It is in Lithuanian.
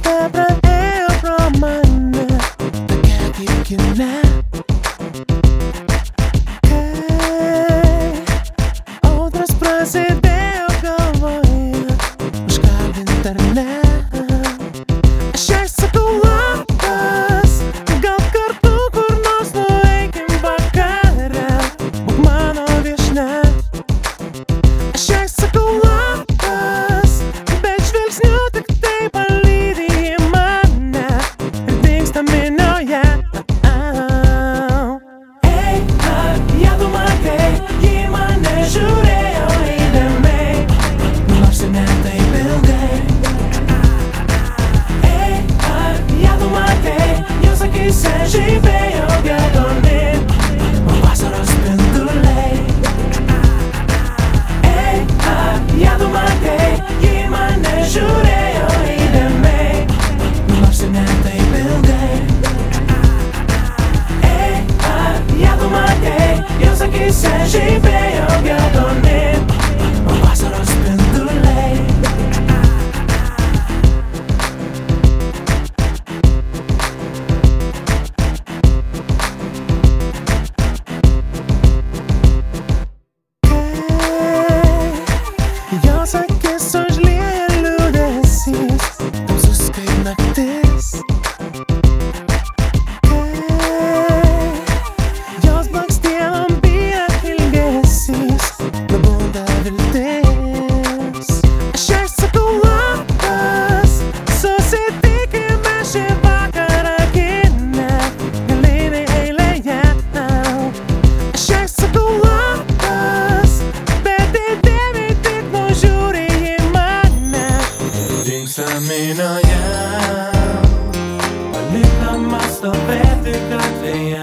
praėjo pro mane, tokia kaip kine. Kai audros prasidėjo galvoje, užkalbint ar ne, aš jai sakau labas, gal kartu kur nors nueikim vakare, būk mano viešnia. Aš jai sakau labas, bet žvilgsniu tik tai palydi į mane ir dingsta minioje. Ei, ar ją tu matei, ji mane žiūrėjo įdėmiai, nors ir ne taip ilgai. Ei, ar ją tu matei, jos akyse žibėjo geltoni vasaros spinduliai. Ei, ar ją tu matei, ji mane žiūrėjo įdėmiai, nors ir ne taip ilgai. Ei, ar ją tu matei, jos akyse žibėjo geltoni vasaros spinduliai. Jos akis užlieja liūdesys, tamsus kaip naktis. Jos blakstienom bija ilgesys, nubunda viltis. Aš jai sakau labas, susitikime šį vakarą kine, galinėj eilėje. Aš jai sakau labas, bet įdėmiai tik nužiūri į mane ir dingsta minioje, palikdama stovėti gatvėje.